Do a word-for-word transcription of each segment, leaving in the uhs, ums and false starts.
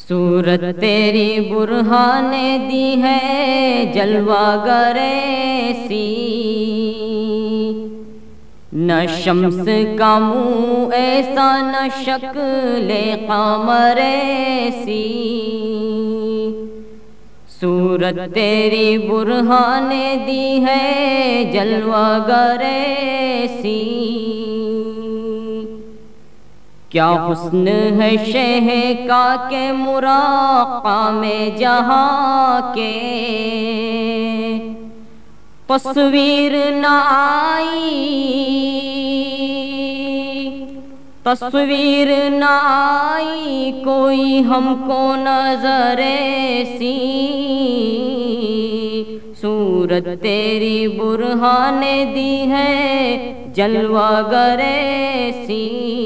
صورت تیری برہان دی ہے جلوہ گر ایسی، نہ شمس کا منہ ایسا نہ شکل قمر ایسی۔ صورت تیری برہان دی ہے جلوہ گر ایسی، کیا حسن ہے شہ کا کہ مراقہ میں جہاں کے تصویر نہ آئی، تصویر نہ آئی کوئی ہم کو نظر ایسی۔ صورت تیری برہان دی ہے جلوہ گر ایسی،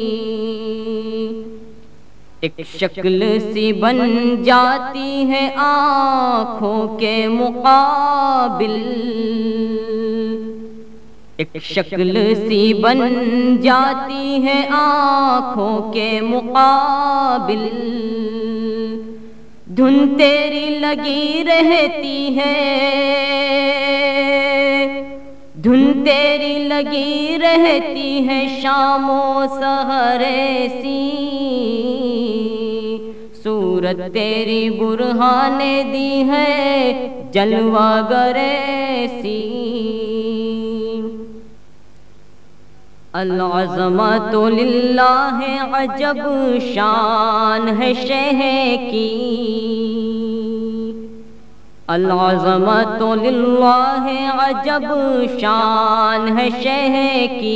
ایک شکل سی بن جاتی ہے آنکھوں کے مقابل، ایک شکل سی بن جاتی ہے آنکھوں کے مقابل، دھن تیری لگی رہتی ہے، دھن تیری لگی رہتی ہے شام و سحر ایسی۔ صورت تیری برہان دی ہے جلوہ گر ایسی، العظمت للہ عجب شان ہے شہ کی، العظمت للہ عجب شان ہے شہ کی،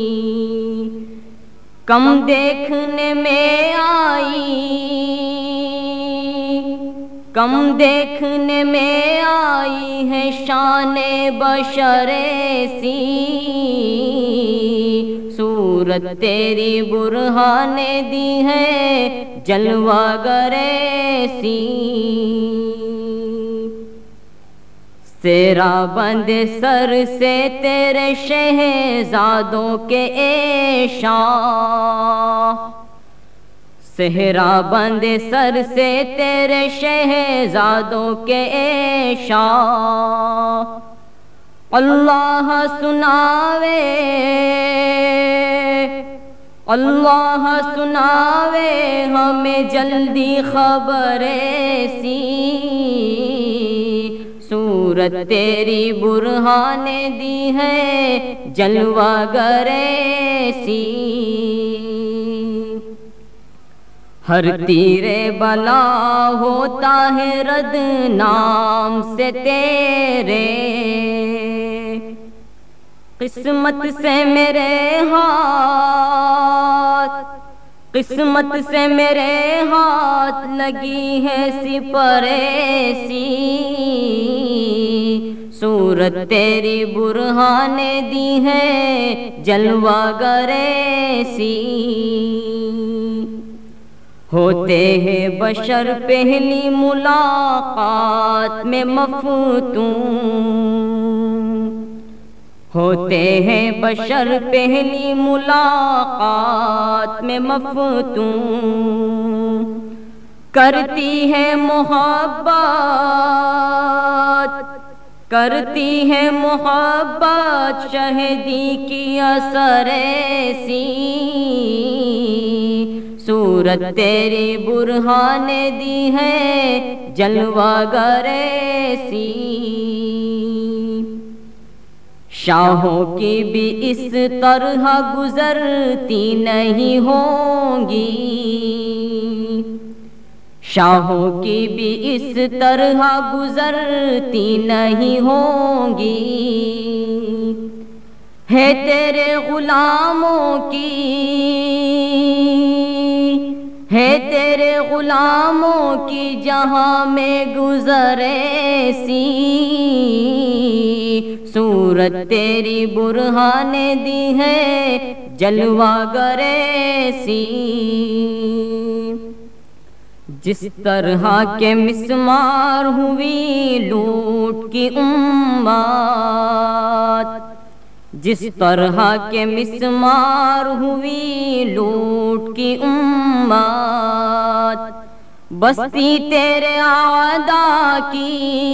کم دیکھنے میں آئی، کم دیکھنے میں آئی ہے شان بشر ایسی۔ صورت تیری برہان دی ہے جلوہ گر ایسی، سیرا بند سر سے تیرے شہزادوں کے عیشاں، صحرا بند سر سے تیرے شہزادوں کے عیشاں، اللہ سناوے اللہ سناوے ہمیں جلدی خبر ایسی۔ صورت تیری برہان دی ہے جلوہ گر ایسی، ہر تیرے بلا ہوتا ہے رد نام سے تیرے، قسمت سے میرے ہاتھ قسمت سے میرے ہاتھ لگی ہے سپر ایسی۔ صورت تیری برہان دی ہے جلوہ گر ایسی، ہوتے ہیں بشر پہلی ملاقات میں مفتون، ہوتے ہیں بشر پہلی ملاقات میں مفتون، کرتی ہے محبت کرتی ہے محبت شہدی کی اثر ایسی۔ صورت تیری برہان دی ہے جلوہ گر ایسی، شاہوں کی بھی اس طرح گزرتی نہیں ہوں گی، شاہوں کی بھی اس طرح گزرتی نہیں ہوں گی، ہے تیرے غلاموں کی ہے تیرے غلاموں کی جہاں میں گزر ایسی۔ صورت تیری برہان دی ہے جلوہ گر ایسی، جس طرح کے مسمار ہوئی لوٹ کی امت، جس طرح کے مسمار ہوئی لوٹ کی امت، بستی تیرے اعداء کی،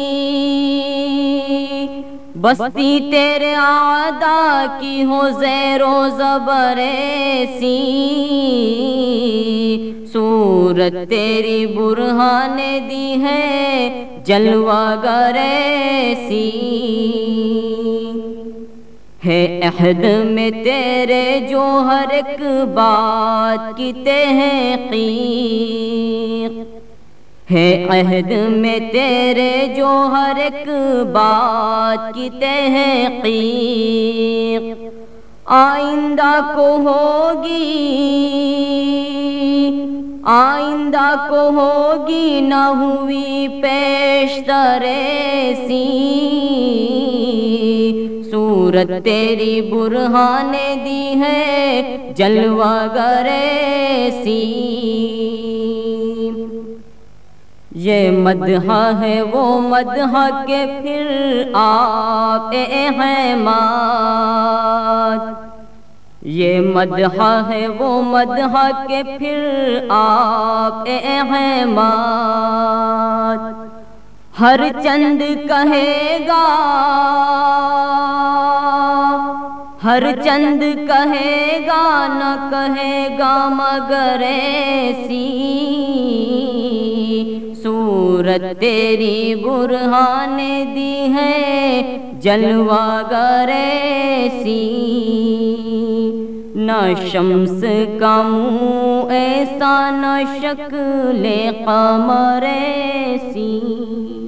بستی تیرے اعداء کی ہو زیر و زبر ایسی، صورت تیری برہان نے دی ہے جلوہ گر ایسی، ہے عہد میں تیرے جو ہر ایک بات کی تحقیق، ہے عہد میں تیرے جو ہر ایک بات کی تحقیق، آئندہ کو ہوگی، آئندہ کو ہوگی نہ ہوئی پیشتر ایسی، صورت تیری برہان نے دی ہے جلوہ گر ایسی، یہ مدح ہے وہ مدح کے پھر آپ احمد، یہ مدح ہے وہ مدح کے پھر آپ احمد، ہر چند کہے گا، ہر چند کہے گا نہ کہے گا مگر ایسی، صورت تیری برہان نے دی ہے جلوہ گر ایسی، نہ شمس کا منہ ایسا نہ شکل قمر ایسی۔